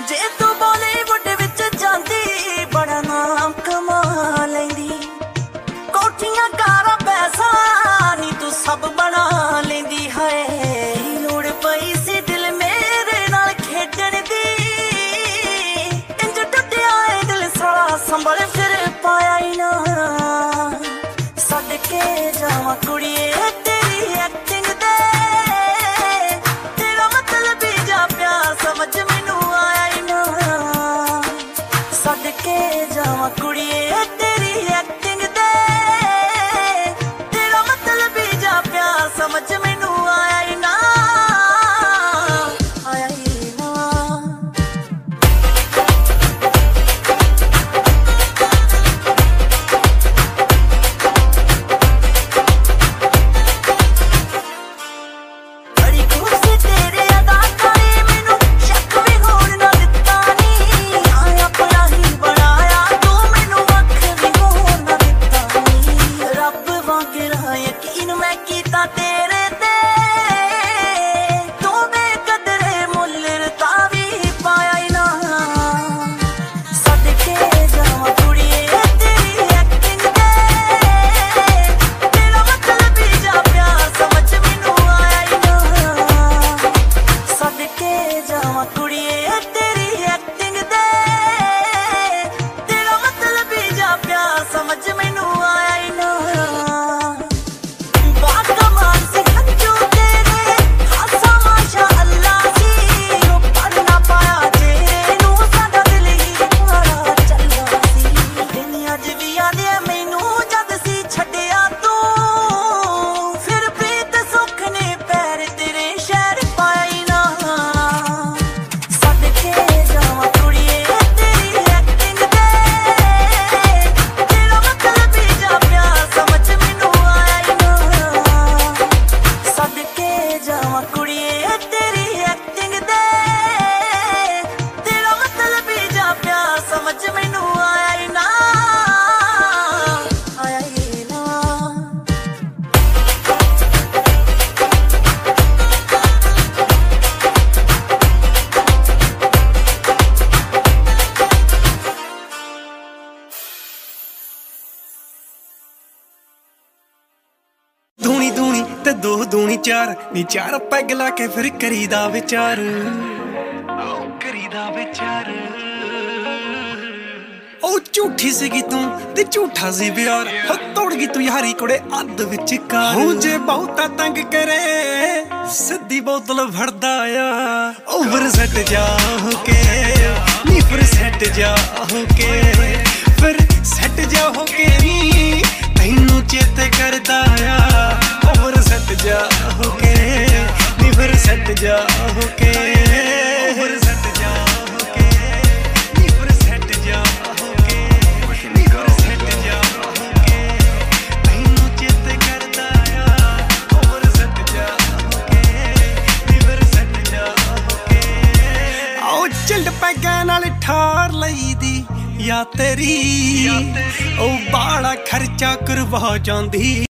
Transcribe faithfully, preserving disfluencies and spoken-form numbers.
जे तू बॉलीवुड विच जांदी बड़ा नाम कमा लैंदी, कोठियां कारा पैसा नी तू सब बना लैंदी है। लोड़ पई सी दिल मेरे नाल खेडण दी, इंज टुटिया ए दिल सारा संभल फिर पाया ही ना। सदके जावां कुड़िए तेरी एक्टिंग दे, तेरा मतलब ही जा प्या समझ मैनू आया ही ना। सदके जावां कुड़िए तेरी एक्टिंग दे, तेरा मतलब ही जा प्या समझ मैनू आया ही ना, आया ही ना। बड़ी खुशी तेरे अदाकारी मैनू शक भी होण ना दित्ता नी, आया अपना ही बनाया तू मैनू वख भी होण ना दित्ता नी। रब वांगरा यकीन मैं कीता तेरे ते, तू बेकदरे मुल रता भी पाया ही ना। सदके जावां कुड़िए तेरी एक्टिंग दे, तेरा मतलब ही जा प्या समझ मैनू आया ही ना। सदके जावां कुड़िए तेरी एक्टिंग दे, तेरा मतलब ही जा प्या समझ मैनू आया ही ना। बाकमाल सी हंजू तेरे हासा माशा अल्लाह सी, ओ पढ़ ना पाया चेहरे नू साडा दिल ही माड़ा चलदा सी। दिन अज भी आंदे मैनू जद सी छड्डिया तू, फिर प्रीत सुख ने पैर तेरे शहर पाया ही ना। सदके जावां कुड़िए तेरी एक्टिंग दे, तेरा मतलब ही जा प्या समझ मैनू आया ही ना। सदके जावां कुड़िए तेरी एक्टिंग दे, तेरा मतलब ही जा प्या समझ मैनू आया ही ना, आया ही ना। दूनी दूनी ते दो दूनी चार नी, चार पैग ला के फिर करीदा विचार, आओ करीदा विचार। ओ झूठी सीगी तू ते झूठा सी प्यार, हो तोड़ गई तू यारी कुड़े अद्ध विचकार। हूं जे बहुता तंग करे सिद्धी बोतल फड़दा आ, ओवर सेट जा होके नी फिर सेट जा होके, फिर सेट जा होके नी तैनू चेते करदा आ। ओवर सेट जा होके नी फिर सेट जा होके, ओवर सेट जा होके नी फिर सेट जा होके, नी फिर सेट जा होके तैनू चेते करदा आ। ओवर सेट जा होके नी फिर सेट जा होके। आओ चिल्ड पैगां नाल ठार लई दी या तेरी, ओ बाड़ा खर्चा करवा जांदी।